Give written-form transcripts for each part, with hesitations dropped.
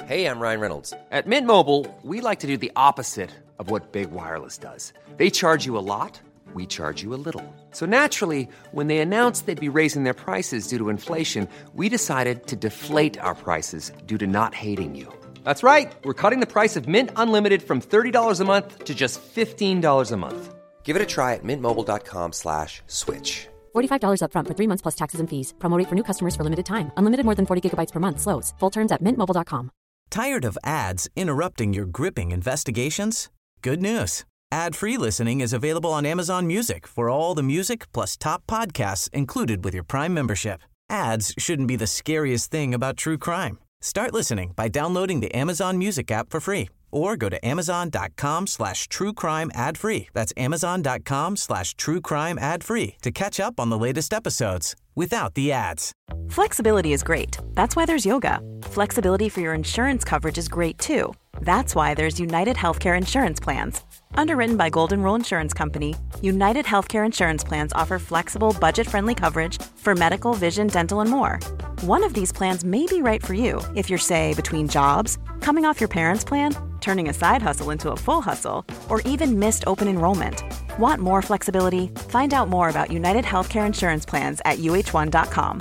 Hey, I'm Ryan Reynolds. At Mint Mobile, we like to do the opposite of what Big Wireless does. They charge you a lot, we charge you a little. So naturally, when they announced they'd be raising their prices due to inflation, we decided to deflate our prices due to not hating you. That's right. We're cutting the price of Mint Unlimited from $30 a month to just $15 a month. Give it a try at mintmobile.com/switch. $45 up front for 3 months plus taxes and fees. Promo rate for new customers for limited time. Unlimited more than 40 gigabytes per month. Slows full terms at mintmobile.com. Tired of ads interrupting your gripping investigations? Good news. Ad-free listening is available on Amazon Music for all the music plus top podcasts included with your Prime membership. Ads shouldn't be the scariest thing about true crime. Start listening by downloading the Amazon Music app for free or go to amazon.com/truecrime ad-free. That's amazon.com/truecrime ad-free to catch up on the latest episodes without the ads. Flexibility is great. That's why there's yoga. Flexibility for your insurance coverage is great too. That's why there's United Healthcare Insurance Plans. Underwritten by Golden Rule Insurance Company, United Healthcare Insurance Plans offer flexible, budget-friendly coverage for medical, vision, dental, and more. One of these plans may be right for you if you're, say, between jobs, coming off your parents' plan, turning a side hustle into a full hustle, or even missed open enrollment. Want more flexibility? Find out more about United Healthcare Insurance Plans at uh1.com.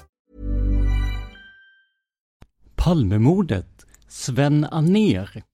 Palmemordet, Sven Anér.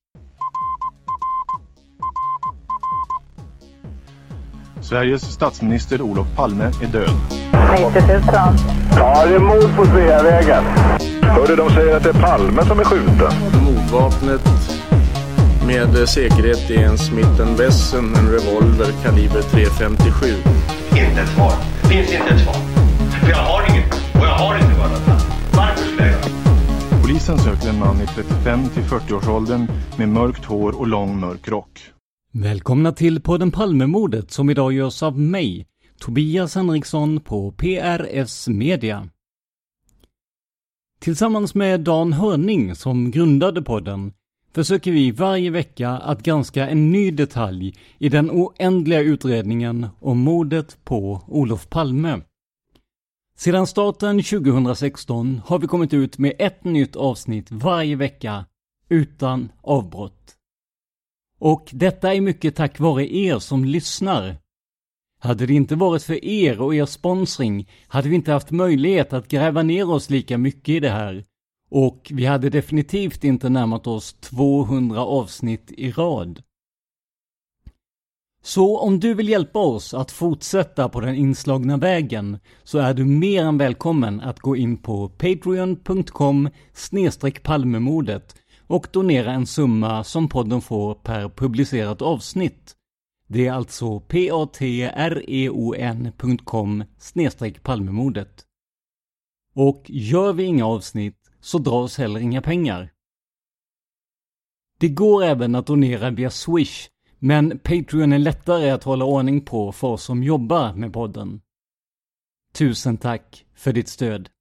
Sveriges statsminister Olof Palme är död. 90 000. Ja, det är mord på Sveavägen. Hörde de säger att det är Palme som är skjuten. Mordvapnet med säkerhet är en Smith & Wesson, en revolver kaliber .357. Inte ett svar. Det finns inte ett svar. För jag har inget. Och jag har inte varit där. Varför skulle jag? Polisen söker en man i 35 till 40-årsåldern med mörkt hår och lång mörk rock. Välkomna till podden Palmemordet som idag görs av mig, Tobias Henriksson på PRS Media. Tillsammans med Dan Hörning som grundade podden försöker vi varje vecka att granska en ny detalj i den oändliga utredningen om mordet på Olof Palme. Sedan starten 2016 har vi kommit ut med ett nytt avsnitt varje vecka utan avbrott. Och detta är mycket tack vare er som lyssnar. Hade det inte varit för er och er sponsring hade vi inte haft möjlighet att gräva ner oss lika mycket i det här. Och vi hade definitivt inte närmat oss 200 avsnitt i rad. Så om du vill hjälpa oss att fortsätta på den inslagna vägen så är du mer än välkommen att gå in på patreon.com/palmemordet och donera en summa som podden får per publicerat avsnitt. Det är alltså patreon.com/palmemordet. Och gör vi inga avsnitt så dras heller inga pengar. Det går även att donera via Swish, men Patreon är lättare att hålla ordning på för oss som jobbar med podden. Tusen tack för ditt stöd.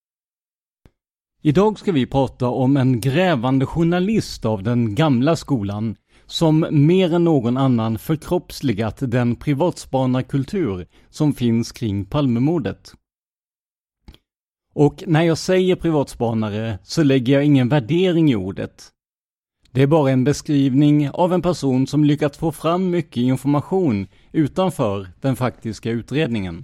Idag ska vi prata om en grävande journalist av den gamla skolan som mer än någon annan förkroppsligat den privatspanarkultur som finns kring Palmemordet. Och när jag säger privatspanare så lägger jag ingen värdering i ordet. Det är bara en beskrivning av en person som lyckats få fram mycket information utanför den faktiska utredningen.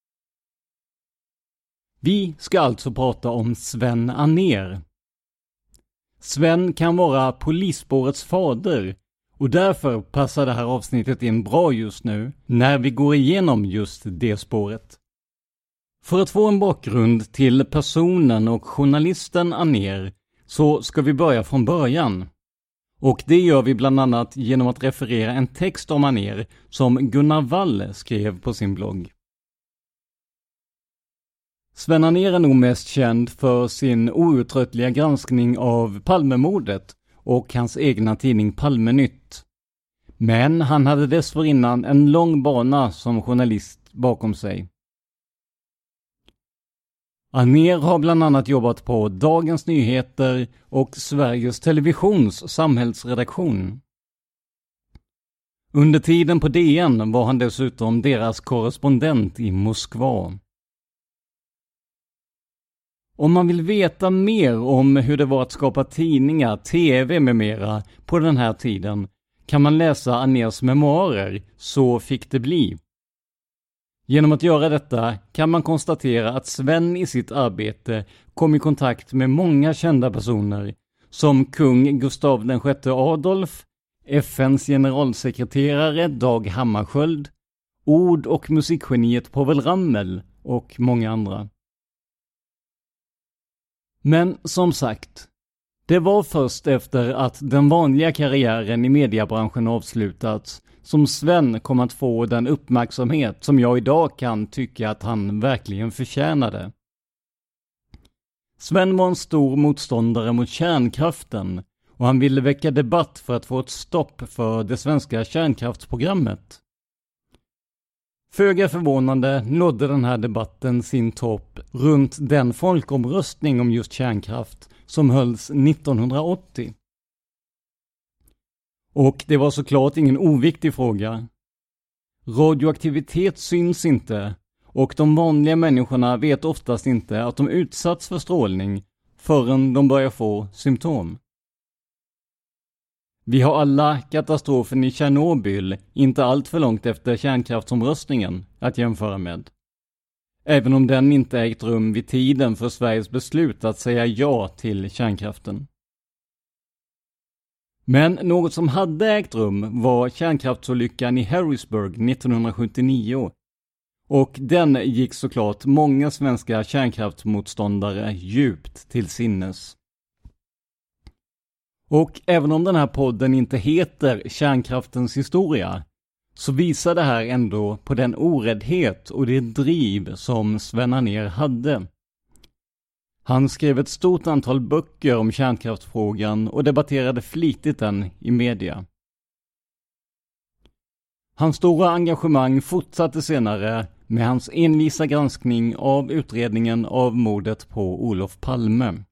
Vi ska alltså prata om Sven Anér. Sven kan vara polisspårets fader och därför passar det här avsnittet in bra just nu när vi går igenom just det spåret. För att få en bakgrund till personen och journalisten Anér så ska vi börja från början. Och det gör vi bland annat genom att referera en text om Anér som Gunnar Wall skrev på sin blogg. Sven Anér är nog mest känd för sin outtröttliga granskning av Palmemordet och hans egna tidning Palmenytt. Men han hade dessförinnan en lång bana som journalist bakom sig. Anér har bland annat jobbat på Dagens Nyheter och Sveriges Televisions samhällsredaktion. Under tiden på DN var han dessutom deras korrespondent i Moskva. Om man vill veta mer om hur det var att skapa tidningar, tv med mera på den här tiden kan man läsa Anérs memoarer Så fick det bli. Genom att göra detta kan man konstatera att Sven i sitt arbete kom i kontakt med många kända personer som kung Gustav VI Adolf, FNs generalsekreterare Dag Hammarskjöld, ord- och musikgeniet Povel Ramel och många andra. Men som sagt, det var först efter att den vanliga karriären i mediebranschen avslutats som Sven kom att få den uppmärksamhet som jag idag kan tycka att han verkligen förtjänade. Sven var en stor motståndare mot kärnkraften och han ville väcka debatt för att få ett stopp för det svenska kärnkraftsprogrammet. Föga förvånande nådde den här debatten sin topp runt den folkomröstning om just kärnkraft som hölls 1980. Och det var såklart ingen oviktig fråga. Radioaktivitet syns inte och de vanliga människorna vet oftast inte att de utsatts för strålning förrän de börjar få symptom. Vi har alla katastrofen i Tjernobyl inte allt för långt efter kärnkraftsomröstningen att jämföra med. Även om den inte ägt rum vid tiden för Sveriges beslut att säga ja till kärnkraften. Men något som hade ägt rum var kärnkraftsolyckan i Harrisburg 1979. Och den gick såklart många svenska kärnkraftsmotståndare djupt till sinnes. Och även om den här podden inte heter Kärnkraftens historia så visar det här ändå på den oräddhet och det driv som Sven Anér hade. Han skrev ett stort antal böcker om kärnkraftsfrågan och debatterade flitigt den i media. Hans stora engagemang fortsatte senare med hans envisa granskning av utredningen av mordet på Olof Palme.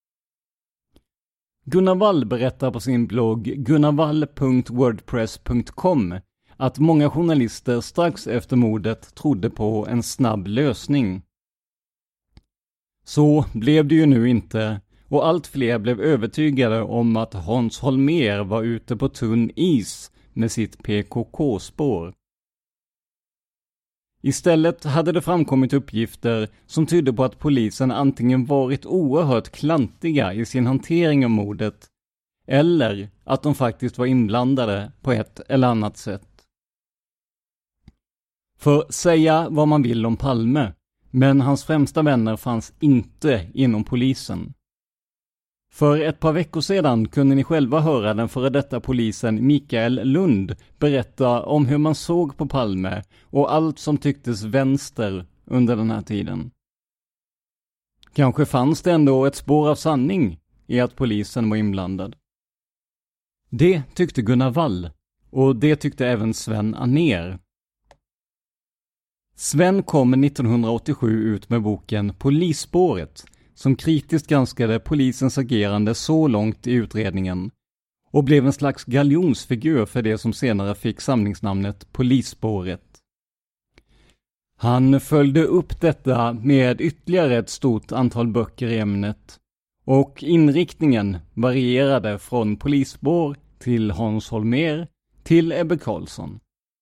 Gunnar Wall berättar på sin blogg gunnarwall.wordpress.com att många journalister strax efter mordet trodde på en snabb lösning. Så blev det ju nu inte och allt fler blev övertygade om att Hans Holmér var ute på tunn is med sitt PKK-spår. Istället hade det framkommit uppgifter som tydde på att polisen antingen varit oerhört klantiga i sin hantering av mordet eller att de faktiskt var inblandade på ett eller annat sätt. För säga vad man vill om Palme, men hans främsta vänner fanns inte inom polisen. För ett par veckor sedan kunde ni själva höra den före detta polisen Mikael Lund berätta om hur man såg på Palme och allt som tycktes vänster under den här tiden. Kanske fanns det ändå ett spår av sanning i att polisen var inblandad. Det tyckte Gunnar Wall och det tyckte även Sven Anér. Sven kom 1987 ut med boken Polisspåret som kritiskt granskade polisens agerande så långt i utredningen och blev en slags galjonsfigur för det som senare fick samlingsnamnet Polisspåret. Han följde upp detta med ytterligare ett stort antal böcker i ämnet och inriktningen varierade från polisspår till Hans Holmér till Ebbe Carlsson.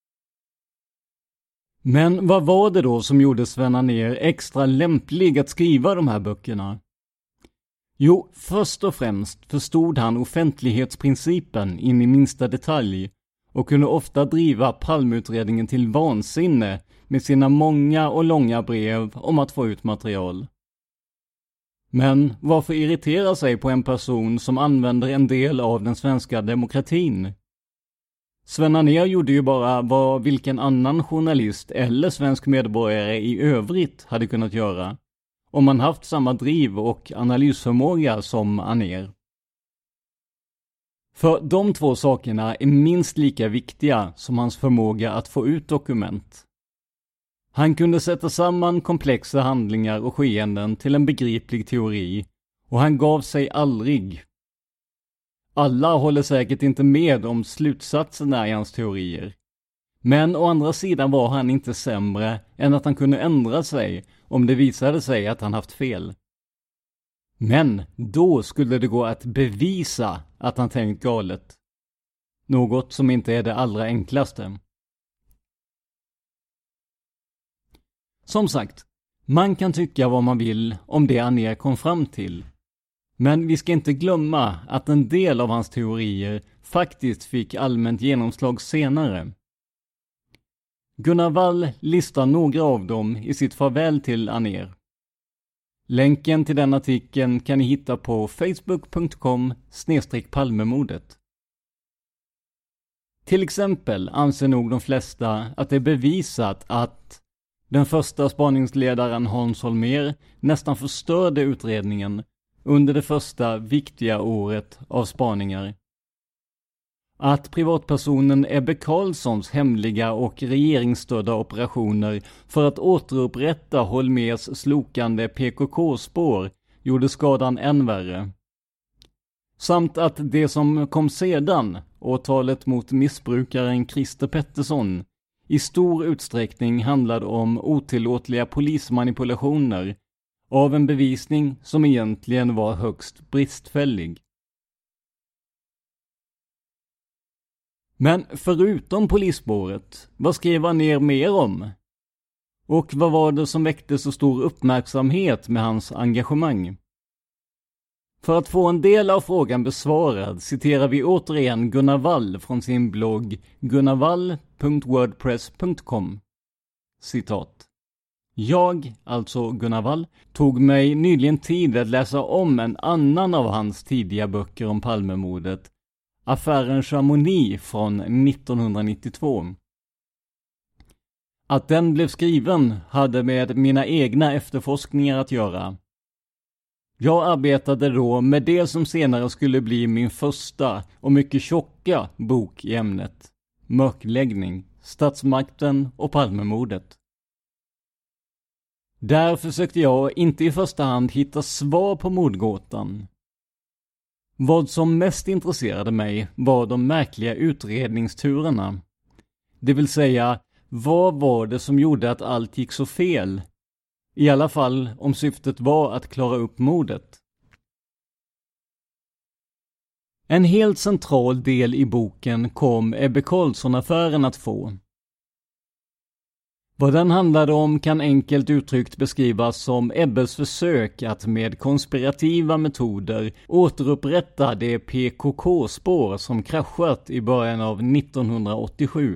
Men vad var det då som gjorde Sven Anér extra lämplig att skriva de här böckerna? Jo, först och främst förstod han offentlighetsprincipen in i minsta detalj och kunde ofta driva Palmeutredningen till vansinne med sina många och långa brev om att få ut material. Men varför irritera sig på en person som använder en del av den svenska demokratin? Sven Anér gjorde ju bara vad vilken annan journalist eller svensk medborgare i övrigt hade kunnat göra om man haft samma driv och analysförmåga som Anér. För de två sakerna är minst lika viktiga som hans förmåga att få ut dokument. Han kunde sätta samman komplexa handlingar och skeenden till en begriplig teori och han gav sig aldrig. Alla håller säkert inte med om slutsatserna i hans teorier. Men å andra sidan var han inte sämre än att han kunde ändra sig om det visade sig att han haft fel. Men då skulle det gå att bevisa att han tänkt galet. Något som inte är det allra enklaste. Som sagt, man kan tycka vad man vill om det Anér kom fram till. Men vi ska inte glömma att en del av hans teorier faktiskt fick allmänt genomslag senare. Gunnar Wall listar några av dem i sitt farväl till Anér. Länken till den artikeln kan ni hitta på facebook.com/Palmemordet. Till exempel anser nog de flesta att det är bevisat att den första spaningsledaren Hans Holmér nästan förstörde utredningen under det första viktiga året av spaningar. Att privatpersonen Ebbe Carlssons hemliga och regeringsstödda operationer för att återupprätta Holmérs slokande PKK-spår gjorde skadan än värre. Samt att det som kom sedan, åtalet mot missbrukaren Christer Pettersson, i stor utsträckning handlade om otillåtliga polismanipulationer av en bevisning som egentligen var högst bristfällig. Men förutom polisspåret, vad skrev han ner mer om? Och vad var det som väckte så stor uppmärksamhet med hans engagemang? För att få en del av frågan besvarad citerar vi återigen Gunnar Wall från sin blogg gunnarwall.wordpress.com. Citat. Jag, alltså Gunnar Wall, tog mig nyligen tid att läsa om en annan av hans tidiga böcker om Palmemordet, Affären Chamonix från 1992. Att den blev skriven hade med mina egna efterforskningar att göra. Jag arbetade då med det som senare skulle bli min första och mycket tjocka bok i ämnet. Mörkläggning, statsmakten och Palmemordet. Där försökte jag inte i första hand hitta svar på mordgåtan. Vad som mest intresserade mig var de märkliga utredningsturerna. Det vill säga, vad var det som gjorde att allt gick så fel? I alla fall om syftet var att klara upp mordet. En helt central del i boken kom Ebbe Carlsson-affären att få. Vad den handlade om kan enkelt uttryckt beskrivas som Ebbes försök att med konspirativa metoder återupprätta det PKK-spår som kraschat i början av 1987.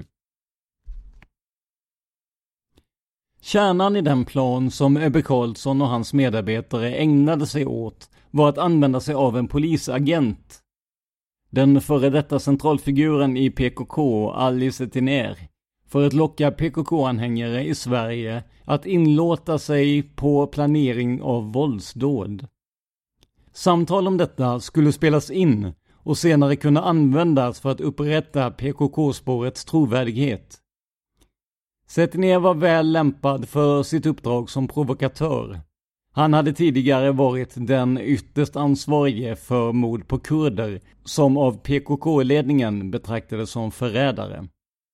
Kärnan i den plan som Ebbe Carlsson och hans medarbetare ägnade sig åt var att använda sig av en polisagent. Den före detta centralfiguren i PKK, Ali Setiner, för att locka PKK-anhängare i Sverige att inlåta sig på planering av våldsdåd. Samtal om detta skulle spelas in och senare kunna användas för att upprätta PKK-spårets trovärdighet. Setiner var väl lämpad för sitt uppdrag som provokatör. Han hade tidigare varit den ytterst ansvarige för mord på kurder som av PKK-ledningen betraktades som förrädare.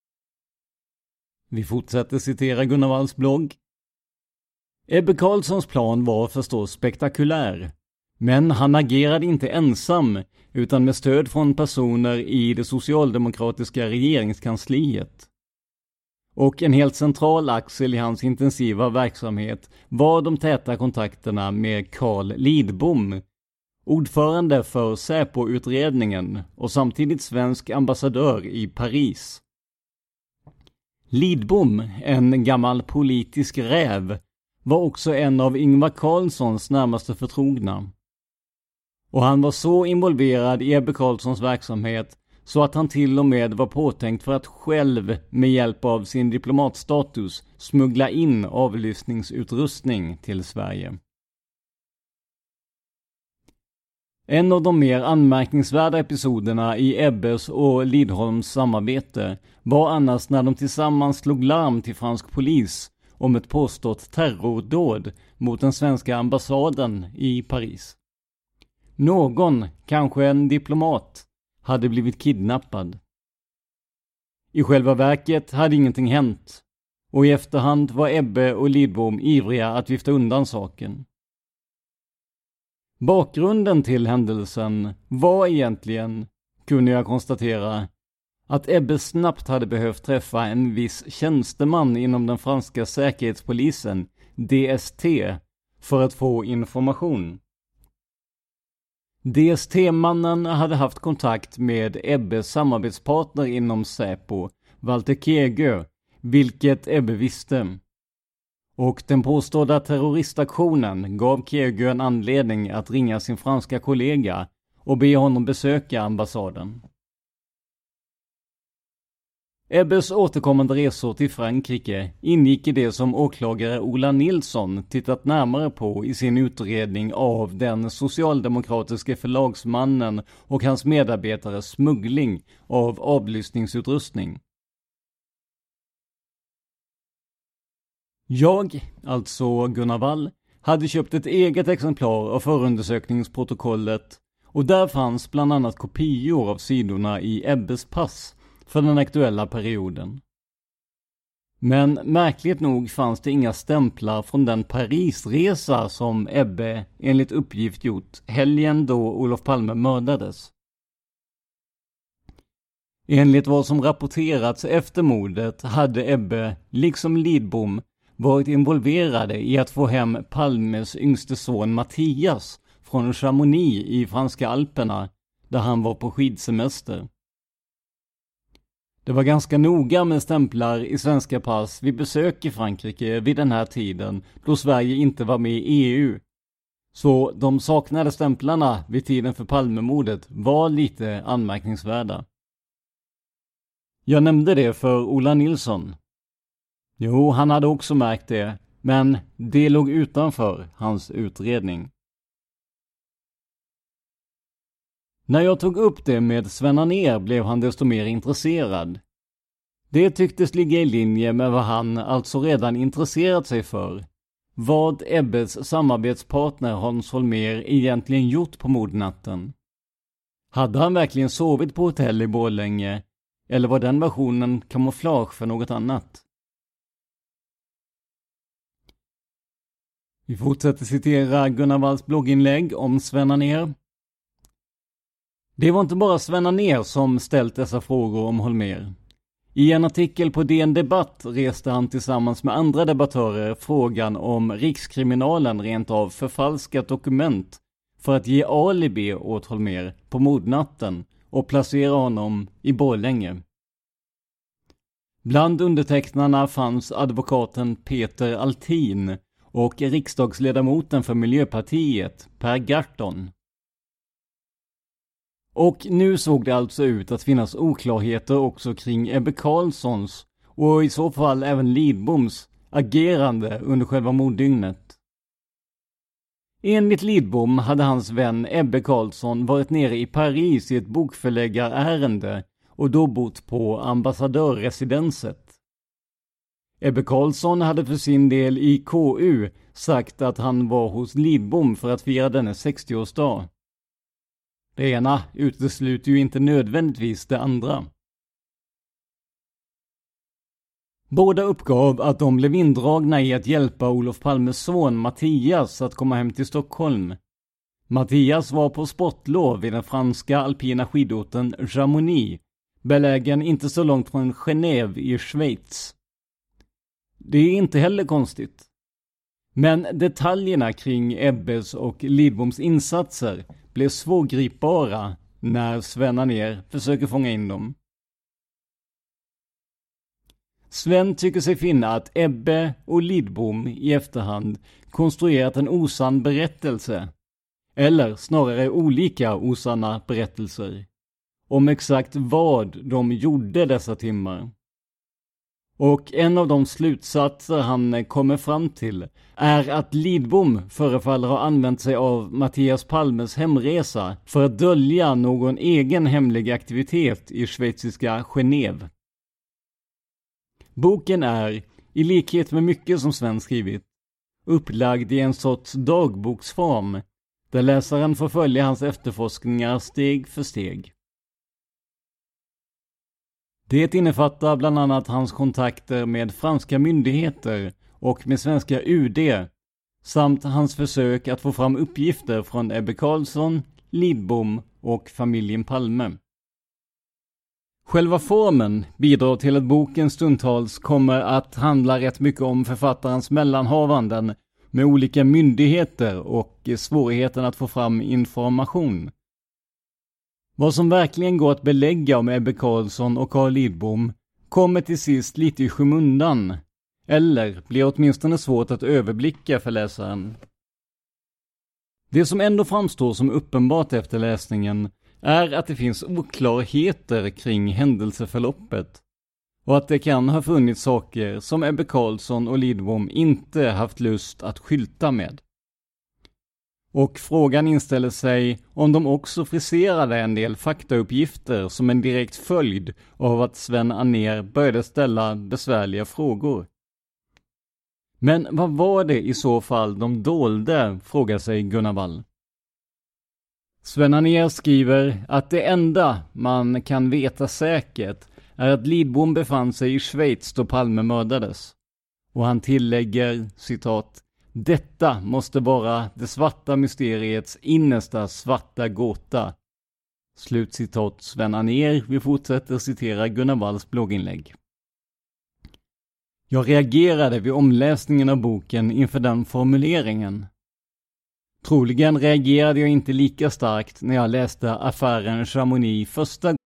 Vi fortsätter citera Gunnar Walls blogg. Ebbe Carlssons plan var förstås spektakulär, men han agerade inte ensam utan med stöd från personer i det socialdemokratiska regeringskansliet. Och en helt central axel i hans intensiva verksamhet var de täta kontakterna med Carl Lidbom, ordförande för Säpo-utredningen och samtidigt svensk ambassadör i Paris. Lidbom, en gammal politisk räv, var också en av Ingvar Carlssons närmaste förtrogna. Och han var så involverad i Ebbe Carlssons verksamhet så att han till och med var påtänkt för att själv med hjälp av sin diplomatstatus smuggla in avlyssningsutrustning till Sverige. En av de mer anmärkningsvärda episoderna i Ebbes och Lidholms samarbete var annars när de tillsammans slog larm till fransk polis om ett påstått terrordåd mot den svenska ambassaden i Paris. Någon, kanske en diplomat, hade blivit kidnappad. I själva verket hade ingenting hänt och i efterhand var Ebbe och Lidbom ivriga att vifta undan saken. Bakgrunden till händelsen var egentligen, kunde jag konstatera, att Ebbe snabbt hade behövt träffa en viss tjänsteman inom den franska säkerhetspolisen, DST, för att få information. DST-mannen hade haft kontakt med Ebbes samarbetspartner inom Säpo, Walter Kegö, vilket Ebbe visste. Och den påstådda terroristaktionen gav Kegö en anledning att ringa sin franska kollega och be honom besöka ambassaden. Ebbes återkommande resor till Frankrike ingick i det som åklagare Ola Nilsson tittat närmare på i sin utredning av den socialdemokratiska förlagsmannen och hans medarbetares smuggling av avlyssningsutrustning. Jag, alltså Gunnar Wall, hade köpt ett eget exemplar av förundersökningsprotokollet och där fanns bland annat kopior av sidorna i Ebbes pass för den aktuella perioden. Men märkligt nog fanns det inga stämplar från den Parisresa som Ebbe enligt uppgift gjort helgen då Olof Palme mördades. Enligt vad som rapporterats efter mordet hade Ebbe, liksom Lidbom, varit involverade i att få hem Palmes yngste son Mattias från Chamonix i franska Alperna där han var på skidsemester. Det var ganska noga med stämplar i svenska pass vid besök i Frankrike vid den här tiden då Sverige inte var med i EU. Så de saknade stämplarna vid tiden för Palmemordet var lite anmärkningsvärda. Jag nämnde det för Ola Nilsson. Jo, han hade också märkt det, men det låg utanför hans utredning. När jag tog upp det med Sven Anér blev han desto mer intresserad. Det tycktes ligga i linje med vad han alltså redan intresserat sig för. Vad Ebbes samarbetspartner Hans Holmér egentligen gjort på mordnatten. Hade han verkligen sovit på hotell i Borlänge, eller var den versionen kamouflage för något annat? Vi fortsätter citera Gunnar Walls blogginlägg om Sven Anér. Det var inte bara Sven Anér som ställt dessa frågor om Holmér. I en artikel på DN Debatt reste han tillsammans med andra debattörer frågan om Rikskriminalen rent av förfalskat dokument för att ge alibi åt Holmér på mordnatten och placera honom i Borlänge. Bland undertecknarna fanns advokaten Peter Altin och riksdagsledamoten för Miljöpartiet Per Gahrton. Och nu såg det alltså ut att finnas oklarheter också kring Ebbe Carlssons och i så fall även Lidboms agerande under själva morddygnet. Enligt Lidbom hade hans vän Ebbe Carlsson varit nere i Paris i ett bokförläggarärende och då bott på ambassadörresidenset. Ebbe Carlsson hade för sin del i KU sagt att han var hos Lidbom för att fira dennes 60-årsdag. Det ena utesluter ju inte nödvändigtvis det andra. Båda uppgav att de blev indragna i att hjälpa Olof Palmes son Mattias att komma hem till Stockholm. Mattias var på sportlov i den franska alpina skidorten Chamonix, belägen inte så långt från Genève i Schweiz. Det är inte heller konstigt. Men detaljerna kring Ebbes och Lidboms insatser blev svårgripbara när Sven Anér försöker fånga in dem. Sven tycker sig finna att Ebbe och Lidbom i efterhand konstruerat en osann berättelse, eller snarare olika osanna berättelser, om exakt vad de gjorde dessa timmar. Och en av de slutsatser han kommer fram till är att Lidbom förefaller ha använt sig av Mattias Palmes hemresa för att dölja någon egen hemlig aktivitet i schweiziska Genève. Boken är, i likhet med mycket som Sven skrivit, upplagd i en sorts dagboksform där läsaren får följa hans efterforskningar steg för steg. Det innefattar bland annat hans kontakter med franska myndigheter och med svenska UD samt hans försök att få fram uppgifter från Ebbe Carlsson, Lidbom och familjen Palme. Själva formen bidrar till att boken stundtals kommer att handla rätt mycket om författarens mellanhavanden med olika myndigheter och svårigheten att få fram information. Vad som verkligen går att belägga om Ebbe Carlsson och Carl Lidbom kommer till sist lite i skymundan, eller blir åtminstone svårt att överblicka för läsaren. Det som ändå framstår som uppenbart efter läsningen är att det finns oklarheter kring händelseförloppet och att det kan ha funnits saker som Ebbe Carlsson och Lidbom inte haft lust att skylta med. Och frågan inställer sig om de också friserade en del faktauppgifter som en direkt följd av att Sven Anér började ställa besvärliga frågor. Men vad var det i så fall de dolde, frågar sig Gunnar Wall. Sven Anér skriver att det enda man kan veta säkert är att Lidbom befann sig i Schweiz då Palme mördades. Och han tillägger, citat, detta måste vara det svarta mysteriets innersta svarta gåta. Slutcitat Sven Anér, vi fortsätter citera Gunnar Walls blogginlägg. Jag reagerade vid omläsningen av boken inför den formuleringen. Troligen reagerade jag inte lika starkt när jag läste affären Chamonix första gången.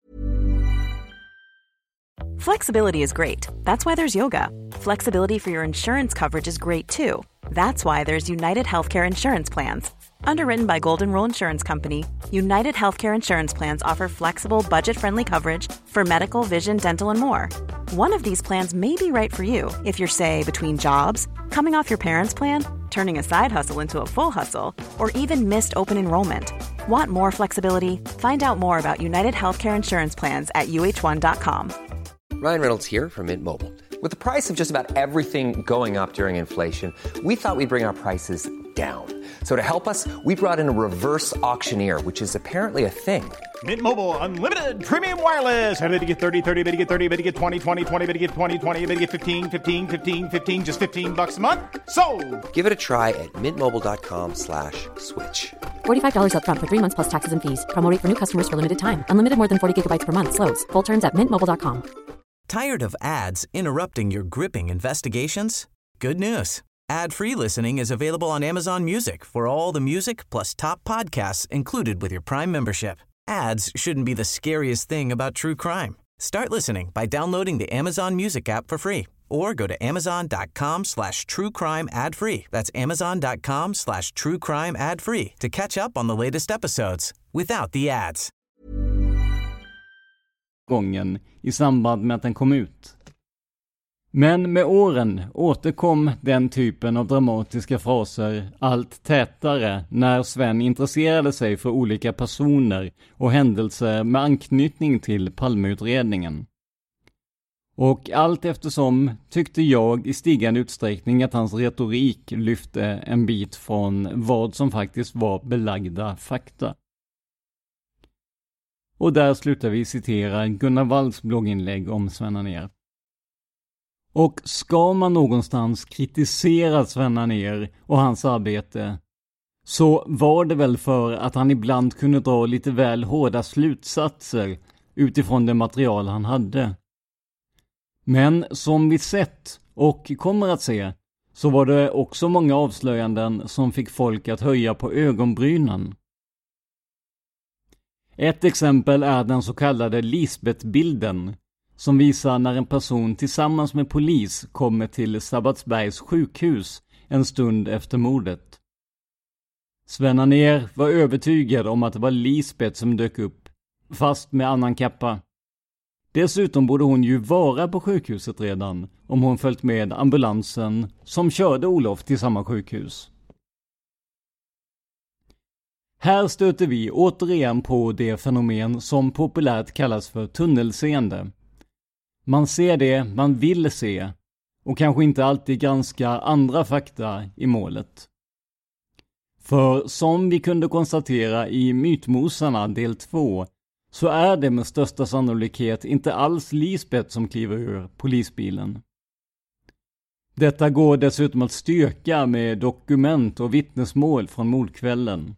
Flexibility is great. That's why there's yoga. Flexibility for your insurance coverage is great too. That's why there's United Healthcare Insurance Plans. Underwritten by Golden Rule Insurance Company, United Healthcare Insurance Plans offer flexible, budget-friendly coverage for medical, vision, dental, and more. One of these plans may be right for you if you're, say, between jobs, coming off your parents' plan, turning a side hustle into a full hustle, or even missed open enrollment. Want more flexibility? Find out more about United Healthcare Insurance Plans at uh1.com. Ryan Reynolds here from Mint Mobile. With the price of just about everything going up during inflation, we thought we'd bring our prices down. So to help us, we brought in a reverse auctioneer, which is apparently a thing. Mint Mobile Unlimited Premium Wireless. How to get 30, 30, bit to get 30, bit to get 20, 20, 20, bit to get 20, 20, bit to get 15, 15, 15, 15, just $15 a month? Sold! Give it a try at mintmobile.com/switch. $45 up front for 3 months plus taxes and fees. Promo rate for new customers for limited time. Unlimited more than 40 gigabytes per month. Slows full terms at mintmobile.com. Tired of ads interrupting your gripping investigations? Good news. Ad-free listening is available on Amazon Music for all the music plus top podcasts included with your Prime membership. Ads shouldn't be the scariest thing about true crime. Start listening by downloading the Amazon Music app for free or go to amazon.com/truecrime ad-free. That's amazon.com/truecrime ad-free to catch up on the latest episodes without the ads. Gången i samband med att den kom ut. Men med åren återkom den typen av dramatiska fraser allt tätare när Sven intresserade sig för olika personer och händelser med anknytning till Palmeutredningen. Och allt eftersom tyckte jag i stigande utsträckning att hans retorik lyfte en bit från vad som faktiskt var belagda fakta. Och där slutar vi citera Gunnar Walls blogginlägg om Sven Anér. Och ska man någonstans kritisera Sven Anér och hans arbete, så var det väl för att han ibland kunde dra lite väl hårda slutsatser utifrån det material han hade. Men som vi sett och kommer att se, så var det också många avslöjanden som fick folk att höja på ögonbrynen. Ett exempel är den så kallade Lisbeth-bilden, som visar när en person tillsammans med polis kommer till Sabbatsbergs sjukhus en stund efter mordet. Sven Anér var övertygad om att det var Lisbeth som dök upp, fast med annan kappa. Dessutom borde hon ju vara på sjukhuset redan, om hon följt med ambulansen som körde Olof till samma sjukhus. Här stöter vi återigen på det fenomen som populärt kallas för tunnelseende. Man ser det man vill se och kanske inte alltid granska andra fakta i målet. För som vi kunde konstatera i Mytmosarna del 2 så är det med största sannolikhet inte alls Lisbeth som kliver ur polisbilen. Detta går dessutom att styrka med dokument och vittnesmål från mordkvällen.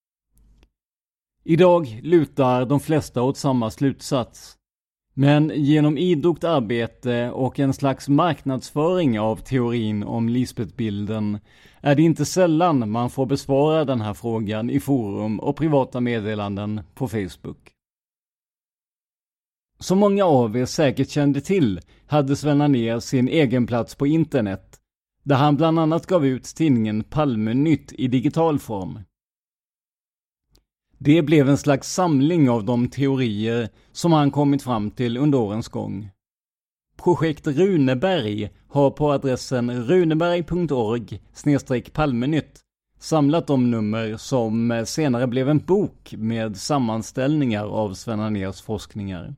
Idag lutar de flesta åt samma slutsats. Men genom idogt arbete och en slags marknadsföring av teorin om Lisbeth-bilden är det inte sällan man får besvara den här frågan i forum och privata meddelanden på Facebook. Som många av er säkert kände till hade Sven Anér sin egen plats på internet, där han bland annat gav ut tidningen Palmenytt i digital form. Det blev en slags samling av de teorier som han kommit fram till under årens gång. Projekt Runeberg har på adressen runeberg.org/Palmenytt samlat de nummer som senare blev en bok med sammanställningar av Sven Anérs forskningar.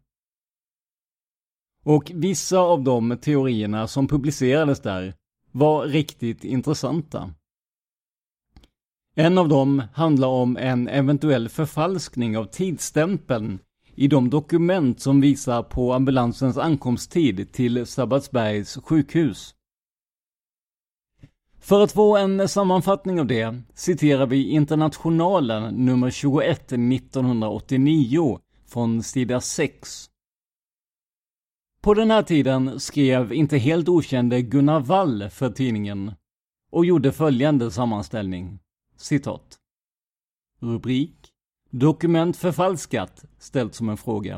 Och vissa av de teorierna som publicerades där var riktigt intressanta. En av dem handlar om en eventuell förfalskning av tidsstämpeln i de dokument som visar på ambulansens ankomsttid till Sabbatsbergs sjukhus. För att få en sammanfattning av det citerar vi Internationalen nummer 21 1989 från sida 6. På den här tiden skrev inte helt okände Gunnar Wall för tidningen och gjorde följande sammanställning. Citat. Rubrik: Dokument förfalskat, ställt som en fråga.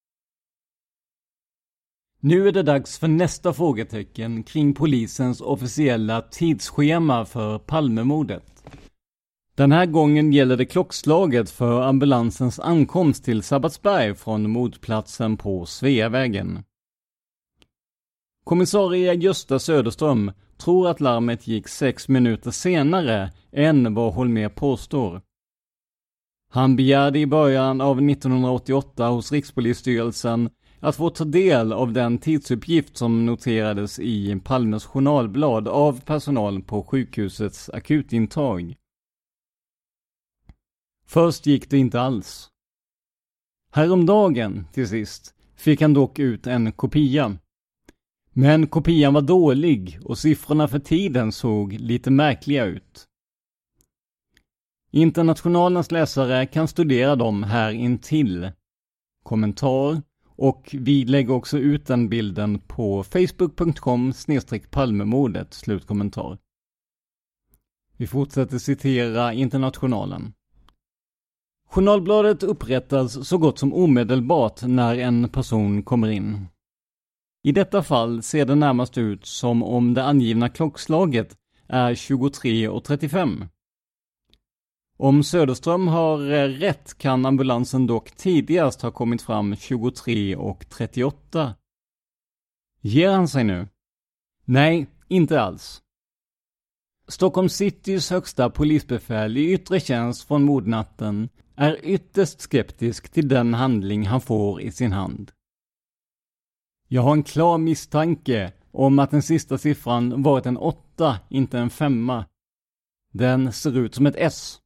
Nu är det dags för nästa frågetecken kring polisens officiella tidsschema för Palmemordet. Den här gången gäller det klockslaget för ambulansens ankomst till Sabbatsberg från mordplatsen på Sveavägen. Kommissarie Gösta Söderström tror att larmet gick 6 minuter senare än vad Holmér påstår. Han begärde i början av 1988 hos Rikspolisstyrelsen att få ta del av den tidsuppgift som noterades i Palmes journalblad av personal på sjukhusets akutintag. Först gick det inte alls. Häromdagen, till sist, fick han dock ut en kopia. Men kopian var dålig och siffrorna för tiden såg lite märkliga ut. Internationalens läsare kan studera dem här intill. Kommentar, och vi lägger också ut den bilden på facebook.com/palmemordet, slutkommentar. Vi fortsätter citera Internationalen. Journalbladet upprättas så gott som omedelbart när en person kommer in. I detta fall ser det närmast ut som om det angivna klockslaget är 23:35. Om Söderström har rätt kan ambulansen dock tidigast ha kommit fram 23:38. Ger han sig nu? Nej, inte alls. Stockholm Citys högsta polisbefäl i yttre tjänst från mordnatten är ytterst skeptisk till den handling han får i sin hand. Jag har en klar misstanke om att den sista siffran varit en 8, inte en 5. Den ser ut som ett S.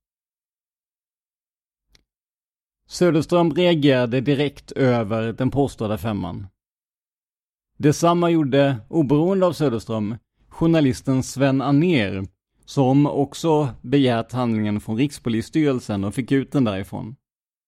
Söderström reagerade direkt över den påstådda 5. Detsamma gjorde, oberoende av Söderström, journalisten Sven Anér, som också begärt handlingen från Rikspolisstyrelsen och fick ut den därifrån.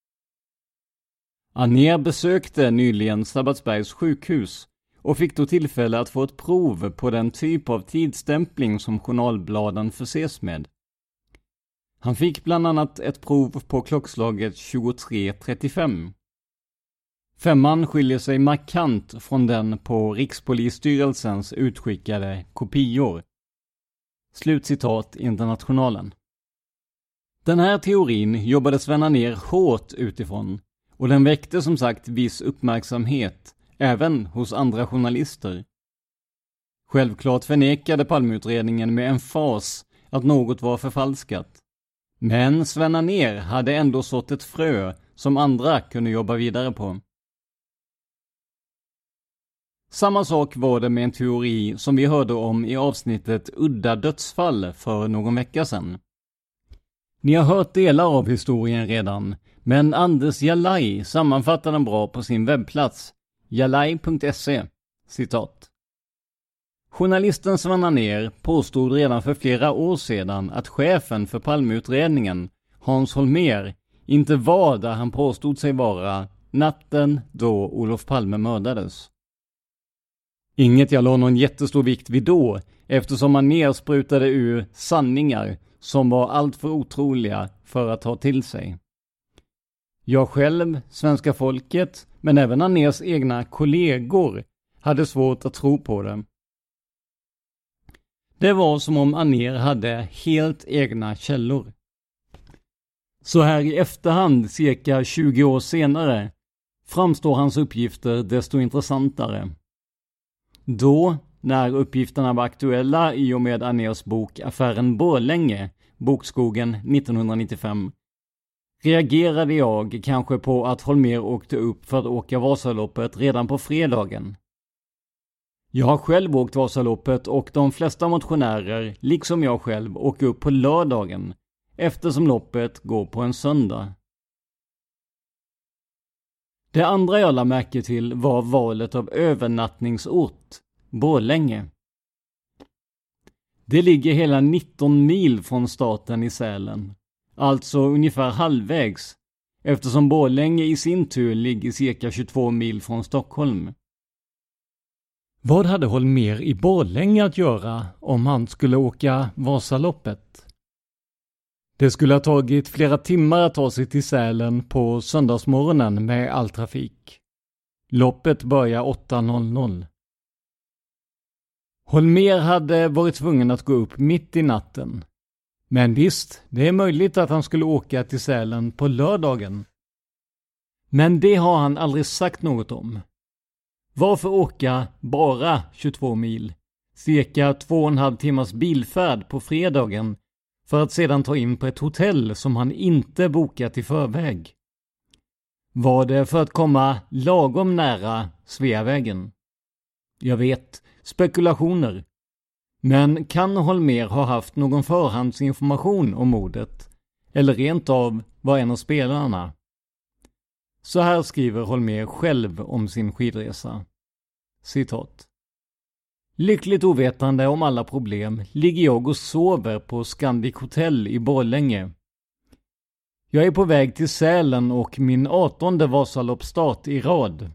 Anér besökte nyligen Sabbatsbergs sjukhus och fick då tillfälle att få ett prov på den typ av tidsstämpling som journalbladen förses med. Han fick bland annat ett prov på klockslaget 23:35. 5 skiljer sig markant från den på Rikspolisstyrelsens utskickade kopior. Slutcitat Internationalen. Den här teorin jobbade Sven Anér hårt utifrån och den väckte som sagt viss uppmärksamhet även hos andra journalister. Självklart förnekade Palmeutredningen med emfas att något var förfalskat. Men Sven Anér hade ändå sått ett frö som andra kunde jobba vidare på. Samma sak var det med en teori som vi hörde om i avsnittet Udda dödsfall för någon vecka sedan. Ni har hört delar av historien redan, men Anders Jalaj sammanfattar den bra på sin webbplats jalaj.se. Citat. Journalisten Sven Anér påstod redan för flera år sedan att chefen för Palmeutredningen, Hans Holmér, inte var där han påstod sig vara natten då Olof Palme mördades. Inget jag la någon jättestor vikt vid då, eftersom Anér sprutade ur sanningar som var allt för otroliga för att ta till sig. Jag själv, svenska folket, men även Anérs egna kollegor hade svårt att tro på det. Det var som om Anér hade helt egna källor. Så här i efterhand, cirka 20 år senare, framstår hans uppgifter desto intressantare. Då, när uppgifterna var aktuella i och med Anérs bok Affären Borlänge, Bokskogen 1995, reagerade jag kanske på att Holmér åkte upp för att åka Vasaloppet redan på fredagen. Jag har själv åkt Vasaloppet och de flesta motionärer, liksom jag själv, åker upp på lördagen, eftersom loppet går på en söndag. Det andra jag lade märke till var valet av övernattningsort, Borlänge. Det ligger hela 19 mil från staten i Sälen, alltså ungefär halvvägs, eftersom Borlänge i sin tur ligger cirka 22 mil från Stockholm. Vad hade Holmér i Borlänge att göra om han skulle åka Vasaloppet? Det skulle ha tagit flera timmar att ta sig till Sälen på söndagsmorgonen med all trafik. Loppet börjar 8:00. Holmér hade varit tvungen att gå upp mitt i natten. Men visst, det är möjligt att han skulle åka till Sälen på lördagen. Men det har han aldrig sagt något om. Varför åka bara 22 mil, cirka 2,5 timmars bilfärd på fredagen, för att sedan ta in på ett hotell som han inte bokat i förväg? Var det för att komma lagom nära Sveavägen? Jag vet, spekulationer. Men kan Holmér ha haft någon förhandsinformation om mordet? Eller rent av var en av spelarna? Så här skriver Holmér själv om sin skidresa. Citat. Lyckligt ovetande om alla problem ligger jag och sover på Scandic Hotel i Borlänge. Jag är på väg till Sälen och min 18:e Vasaloppsstart i rad.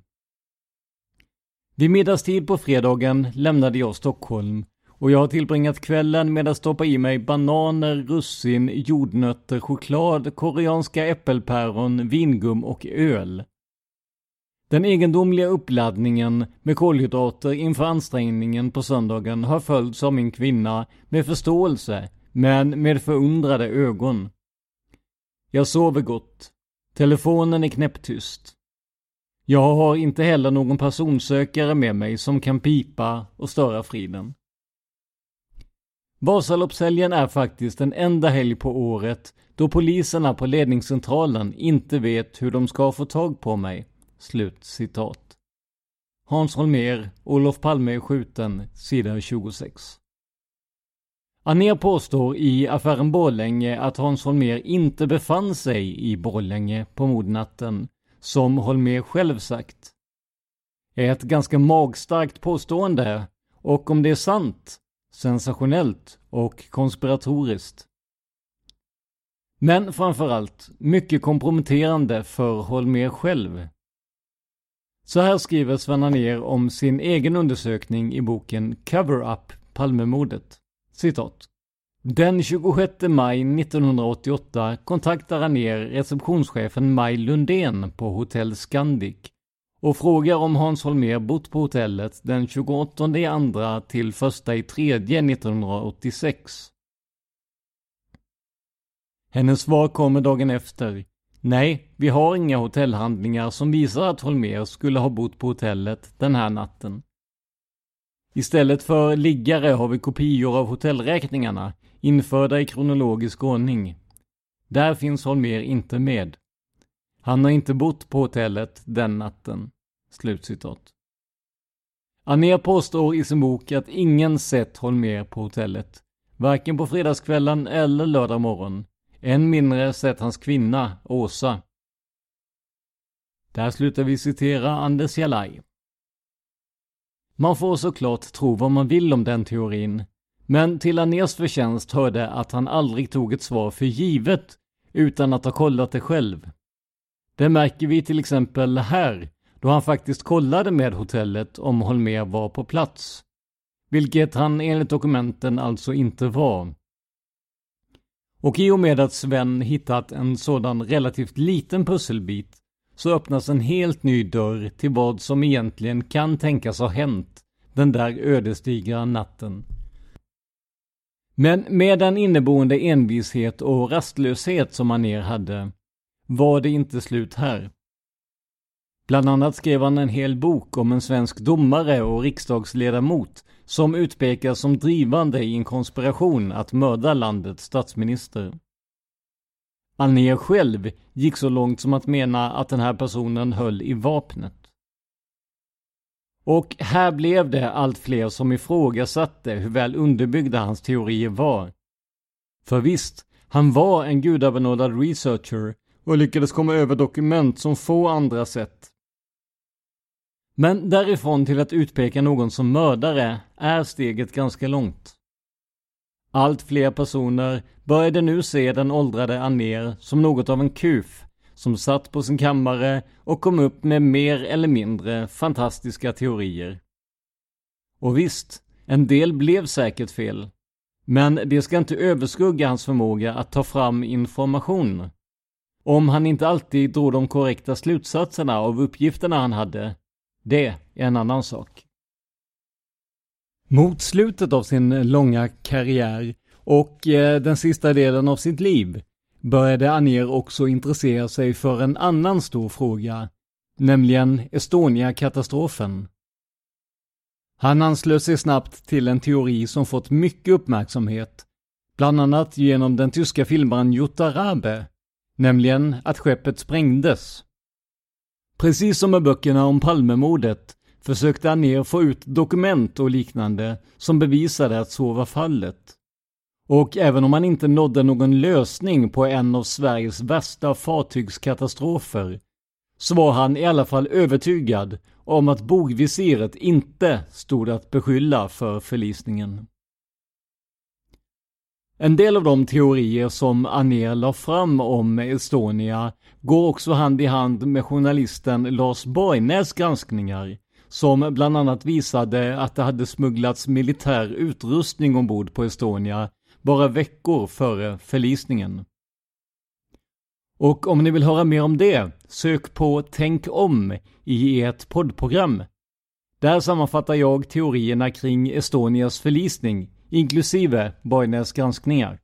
Vid middagstid på fredagen lämnade jag Stockholm och jag har tillbringat kvällen med att stoppa i mig bananer, russin, jordnötter, choklad, koreanska äppelpäron, vingum och öl. Den egendomliga uppladdningen med kolhydrater inför ansträngningen på söndagen har följts av min kvinna med förståelse, men med förundrade ögon. Jag sover gott. Telefonen är knäpptyst. Jag har inte heller någon personsökare med mig som kan pipa och störa friden. Vasaloppshelgen är faktiskt den enda helg på året då poliserna på ledningscentralen inte vet hur de ska få tag på mig. Slut citat. Hans Holmér, Olof Palme är skjuten, sida 26. Anér påstår i Affären Borlänge att Hans Holmér inte befann sig i Borlänge på mordnatten, som Holmér själv sagt. Ett ganska magstarkt påstående, och om det är sant, sensationellt och konspiratoriskt. Men framförallt mycket komprometterande för Holmér själv. Så här skriver Sven Anér om sin egen undersökning i boken Cover Up Palmemordet. Citat. Den 26 maj 1988 kontaktar Anér receptionschefen Maj Lundén på Hotell Scandic och frågar om Hans Holmér bott på hotellet den 28/2 till 1/3 1986. Hennes svar kommer dagen efter. Nej, vi har inga hotellhandlingar som visar att Holmér skulle ha bott på hotellet den här natten. Istället för liggare har vi kopior av hotellräkningarna införda i kronologisk ordning. Där finns Holmér inte med. Han har inte bott på hotellet den natten. Slutcitat. Anér påstår i sin bok att ingen sett Holmér på hotellet, varken på fredagskvällen eller lördag morgon. Än mindre sett hans kvinna, Åsa. Där slutar vi citera Anders Jalaj. Man får såklart tro vad man vill om den teorin, men till Anérs förtjänst hörde att han aldrig tog ett svar för givet utan att ha kollat det själv. Det märker vi till exempel här, då han faktiskt kollade med hotellet om Holmér var på plats, vilket han enligt dokumenten alltså inte var. Och i och med att Sven hittat en sådan relativt liten pusselbit så öppnas en helt ny dörr till vad som egentligen kan tänkas ha hänt den där ödesdigra natten. Men med den inneboende envishet och rastlöshet som Anér hade var det inte slut här. Bland annat skrev han en hel bok om en svensk domare och riksdagsledamot som utpekas som drivande i en konspiration att mörda landets statsminister. Anér själv gick så långt som att mena att den här personen höll i vapnet. Och här blev det allt fler som ifrågasatte hur väl underbyggda hans teorier var. För visst, han var en gudabenådad researcher och lyckades komma över dokument som få andra sett. Men därifrån till att utpeka någon som mördare är steget ganska långt. Allt fler personer började nu se den åldrade Anér som något av en kuf som satt på sin kammare och kom upp med mer eller mindre fantastiska teorier. Och visst, en del blev säkert fel. Men det ska inte överskugga hans förmåga att ta fram information. Om han inte alltid drog de korrekta slutsatserna av uppgifterna han hade, det är en annan sak. Mot slutet av sin långa karriär och den sista delen av sitt liv började Anér också intressera sig för en annan stor fråga, nämligen Estonia-katastrofen. Han anslöt sig snabbt till en teori som fått mycket uppmärksamhet, bland annat genom den tyska filmaren Jutta Rabe, nämligen att skeppet sprängdes. Precis som med böckerna om Palmemordet försökte Anér få ut dokument och liknande som bevisade att så var fallet. Och även om han inte nådde någon lösning på en av Sveriges värsta fartygskatastrofer så var han i alla fall övertygad om att bogvisiret inte stod att beskylla för förlisningen. En del av de teorier som Anér la fram om Estonia går också hand i hand med journalisten Lars Borgnäs granskningar, som bland annat visade att det hade smugglats militär utrustning ombord på Estonia bara veckor före förlisningen. Och om ni vill höra mer om det, sök på Tänk om i ert poddprogram. Där sammanfattar jag teorierna kring Estonias förlisning, inklusive Borgnäs granskningar.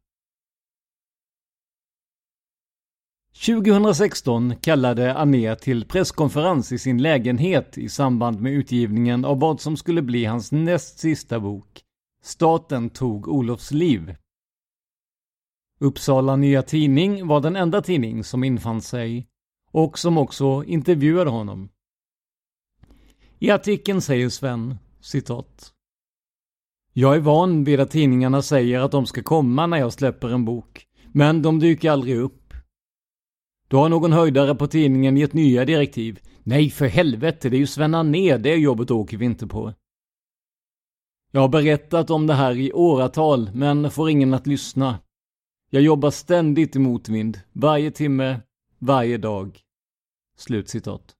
2016 kallade Anér till presskonferens i sin lägenhet i samband med utgivningen av vad som skulle bli hans näst sista bok, Staten tog Olofs liv. Uppsala Nya Tidning var den enda tidning som infann sig och som också intervjuade honom. I artikeln säger Sven, citat: "Jag är van vid att tidningarna säger att de ska komma när jag släpper en bok, men de dyker aldrig upp. Då har någon höjdare på tidningen gett nya direktiv. Nej, för helvete, det är ju Sven Anér, det jobbet åker vi inte på. Jag har berättat om det här i åratal, men får ingen att lyssna. Jag jobbar ständigt i motvind, varje timme, varje dag." Slutcitat.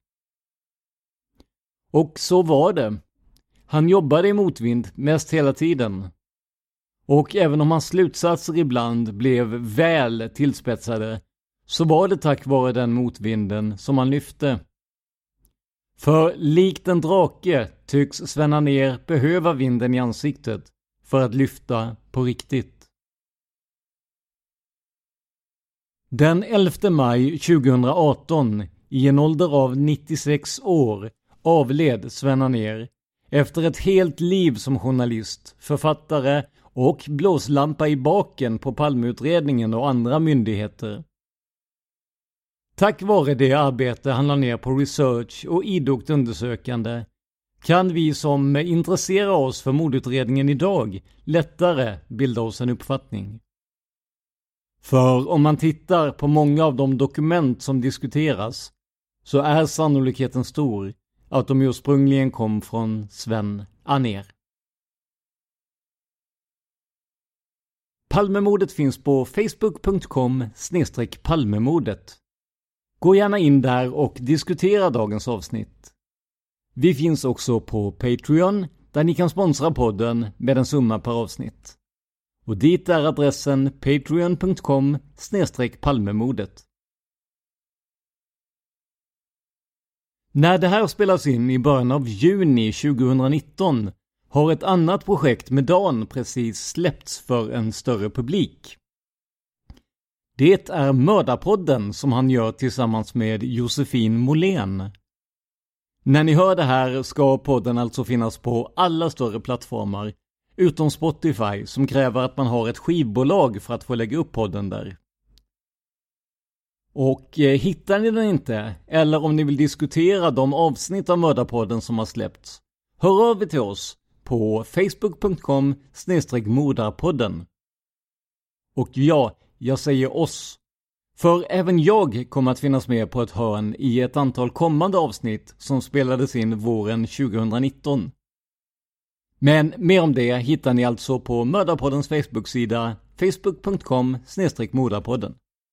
Och så var det. Han jobbade i motvind mest hela tiden. Och även om hans slutsatser ibland blev väl tillspetsade, så var det tack vare den motvinden som han lyfte. För likt en drake tycks Sven Anér behöva vinden i ansiktet för att lyfta på riktigt. Den 11 maj 2018, i en ålder av 96 år, avled Sven Anér efter ett helt liv som journalist, författare och blåslampa i baken på Palmeutredningen och andra myndigheter. Tack vare det arbete han la ner på research och idogt undersökande kan vi som intresserar oss för mordutredningen idag lättare bilda oss en uppfattning. För om man tittar på många av de dokument som diskuteras så är sannolikheten stor att de ursprungligen kom från Sven Aner. Palmemordet finns på facebook.com/palmemordet. Gå gärna in där och diskutera dagens avsnitt. Vi finns också på Patreon där ni kan sponsra podden med en summa per avsnitt. Och dit är adressen patreon.com/palmemordet. När det här spelas in i början av juni 2019 har ett annat projekt med Dan precis släppts för en större publik. Det är Mördarpodden som han gör tillsammans med Josefin Molén. När ni hör det här ska podden alltså finnas på alla större plattformar utom Spotify som kräver att man har ett skivbolag för att få lägga upp podden där. Och hittar ni den inte, eller om ni vill diskutera de avsnitt av Mördarpodden som har släppts, hör av er till oss på facebook.com/mordarpodden. Och ja, jag säger oss. För även jag kommer att finnas med på ett hörn i ett antal kommande avsnitt som spelades in våren 2019. Men mer om det hittar ni alltså på Mördarpoddens Facebook-sida facebook.com/mordarpodden.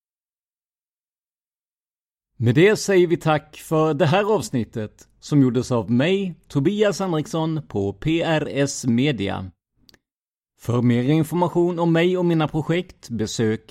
Med det säger vi tack för det här avsnittet som gjordes av mig, Tobias Henriksson på PRS Media. För mer information om mig och mina projekt besök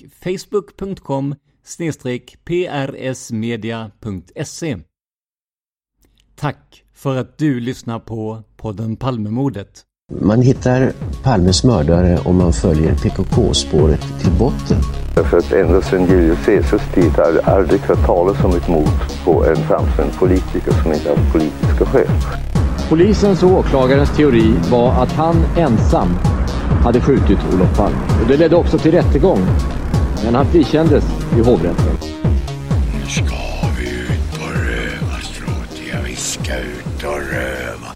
facebook.com/prsmedia.se. Tack för att du lyssnar på podden Palmemordet. Man hittar Palmes mördare om man följer PKK-spåret till botten. För att ända sedan Julius Caesars tid har det aldrig hört talas om ett mord på en framstående politiker som inte har politiska skäl. Polisens och åklagarens teori var att han ensam hade skjutit Olof Palme. Och det ledde också till rättegång. Men han frikändes i hovrätten. Nu ska vi ut och röva, Stråtiga. Vi ska ut och röva.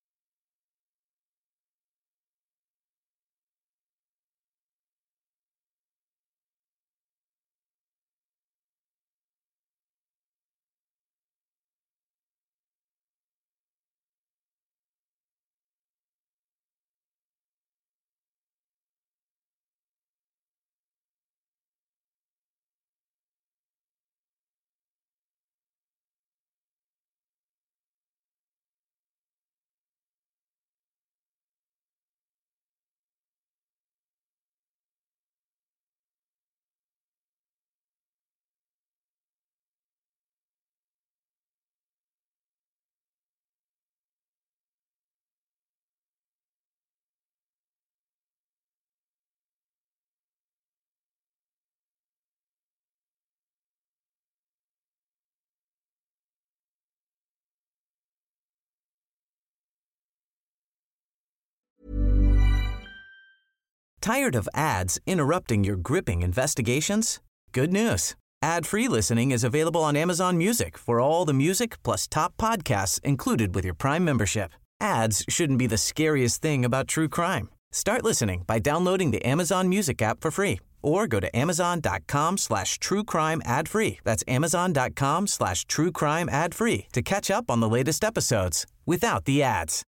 Tired of ads interrupting your gripping investigations? Good news. Ad-free listening is available on Amazon Music for all the music plus top podcasts included with your Prime membership. Ads shouldn't be the scariest thing about true crime. Start listening by downloading the Amazon Music app for free or go to amazon.com/truecrime ad-free. That's amazon.com/truecrime ad-free to catch up on the latest episodes without the ads.